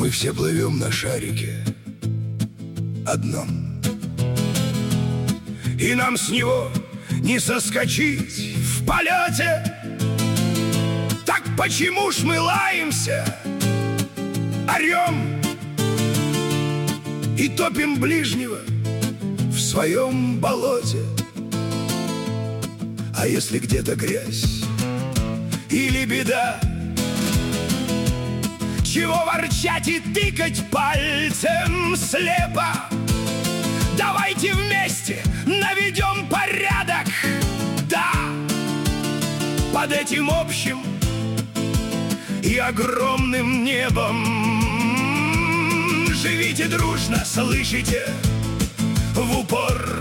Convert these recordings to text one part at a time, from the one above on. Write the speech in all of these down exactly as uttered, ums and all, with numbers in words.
Мы все плывем на шарике одном, и нам с него не соскочить в полете. Так почему ж мы лаемся, орем и топим ближнего в своем болоте? А если где-то грязь или беда, чего ворчать и тыкать пальцем слепо? Давайте вместе наведем порядок, да, под этим общим и огромным небом. Живите дружно, слышите, в упор.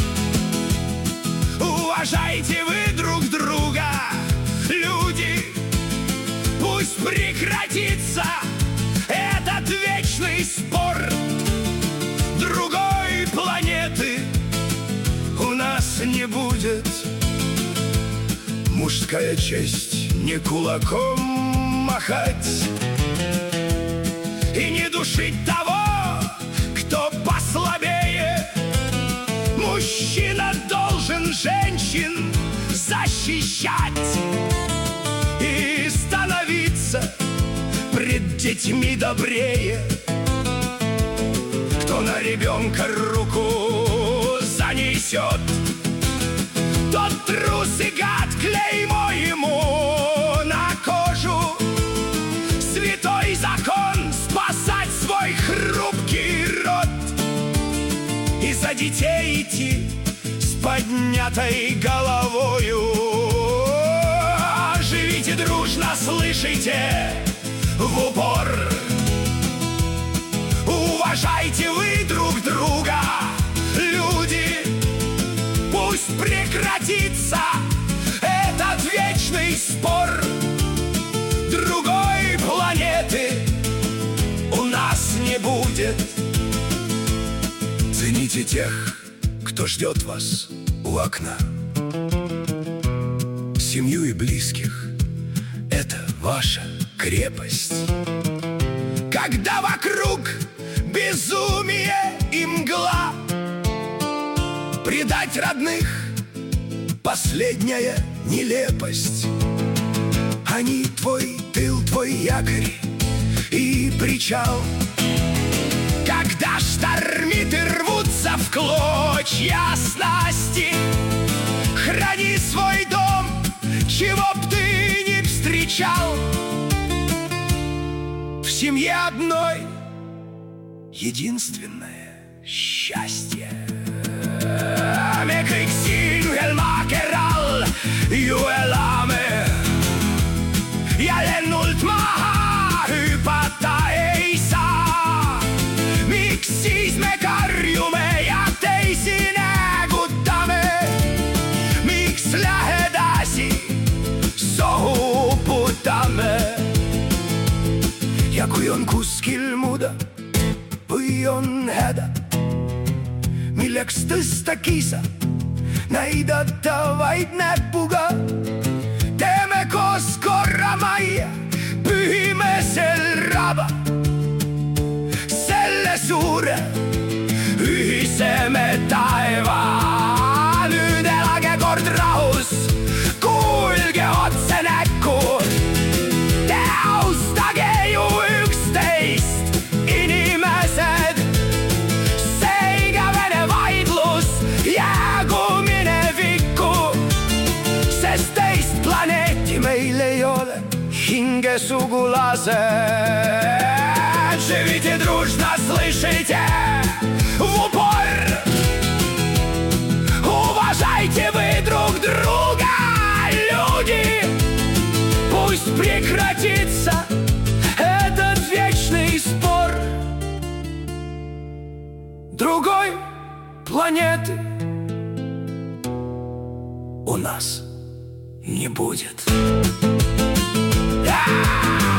Уважайте вы друг друга, люди. Пусть прекратится этот вечный спор. Другой планеты у нас не будет. Мужская честь не кулаком махать и не душить того, кто послабее. Мужчина должен женщин защищать и становиться пред детьми добрее. Кто на ребенка руку занесет, тот трус и гад, клеймо ему на кожу. Святой закон спасать свой хрупкий род и за детей идти с поднятой головою. Живите дружно, слышите, в упор. Уважайте вы друг друга, люди. Пусть прекратится этот вечный спор. Другой планеты у нас не будет. Цените тех, кто ждет вас у окна, семью и близких. Это ваша крепость. Когда вокруг безумие и мгла, предать родных — последняя нелепость. Они твой тыл, твой якорь и причал. Когда штормит и рвутся в клочья снасти, храни свой дом, чего б ты ни встречал. В семье одной единственное счастье. Me kõik siin ühel maakeral ju elame ja lennult maha hüpata ei saa. Miks siis me karjume ja teisi näägutame? Miks lähedasi sohuputame? Ja kui on kuskil muda või on häda, milleks tõsta kisa, näidata vaid näpuga, teeme koos korra majja, pühime sel raba. Selle suure ühise me taeva, nüüd elage kord rahus, kuulge otse näkku. Te austage ju üksteist, inimesed. See igavene vaidlus jäägu minevikku, sest teist planeeti meil ei ole hingesugulase. Живите дружно, слышите, в упор. Уважайте вы друг друга, люди. Пусть прекратится этот вечный спор. Другой планеты у нас не будет.